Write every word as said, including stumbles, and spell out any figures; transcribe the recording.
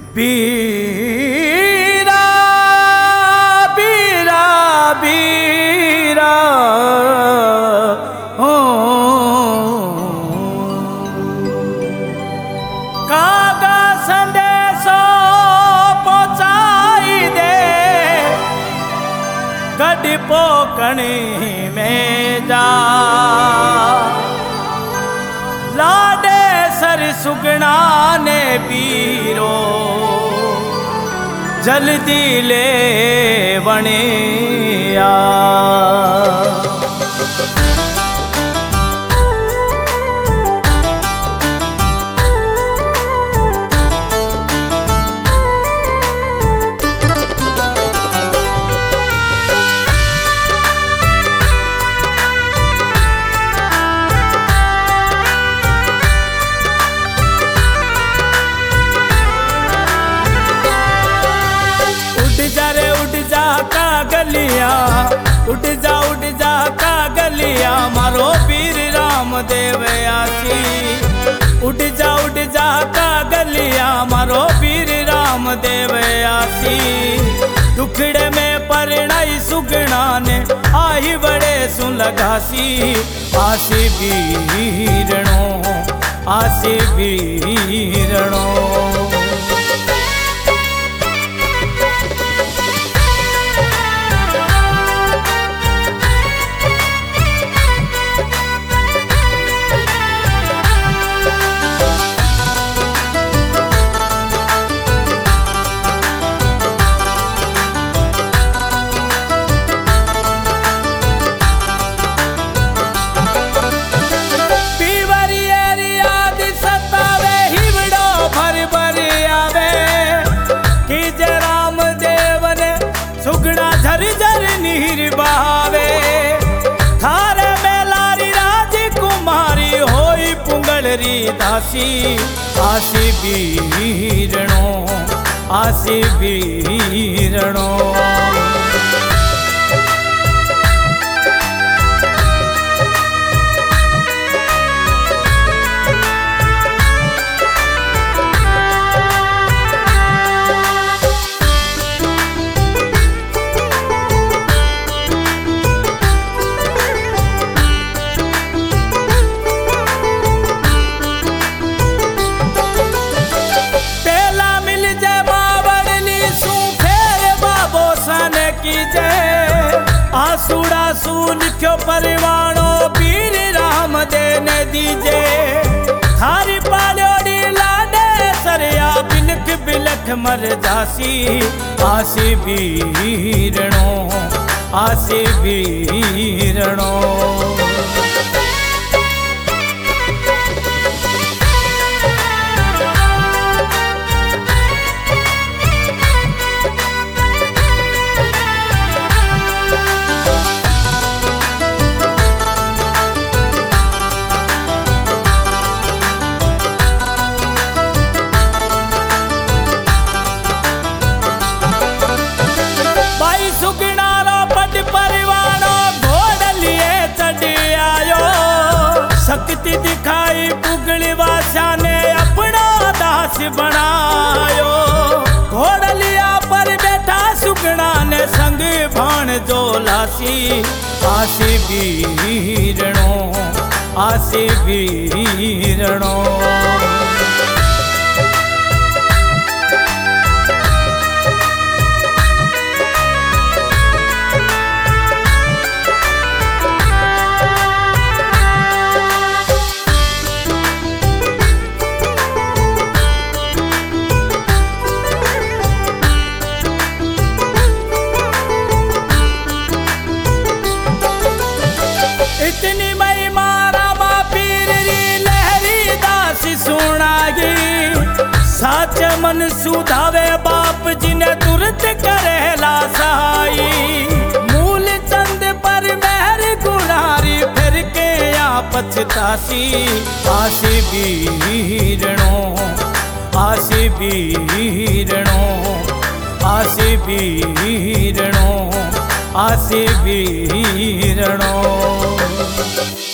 बीरा बीरा बीरा हो कागा संदेशो पहुंचाई दे गड्डी पोकणी में जा लाडे सर सुगना ने पीरो जल्दी ले वणे आ गलिया उठ जा उठ जा का गलिया मारो पीर रामदेव आसी उठ जा उठ जा का गलिया मारो पीर रामदेव आसी दुखड़े में परणाई सुगना ने आई बड़े सुन लगासी आसी बीरणो आसी बीरणो बहावे थारे बेलारी राजकुमारी होई पुंगलरी दासी आसी बीरणो आसी बीरणो आसूड़ा सू लिखो परवाणो पीर राम देने दीजे थारी पालोड़ी लाडे सरया बिलख बिलख मर जासी आसी बीरणो आसी बीरणो शक्ति दिखाई पुगली वासा ने अपना दास बनायो घोड़लिया पर बैठा सुगना ने संग भाण जो लासी आसी बीरणो आसी बीरणो इतनी मई मारा मा पीर री लहरी दासी सुनागी साच मन सुधावे बाप जिने तुरंत करेला सहाई मूल चंद पर मेहर गुनारी फिर के या पछतासी आसी बीरणो आसी बीरणो आसी बीरणो आसी बीरणो।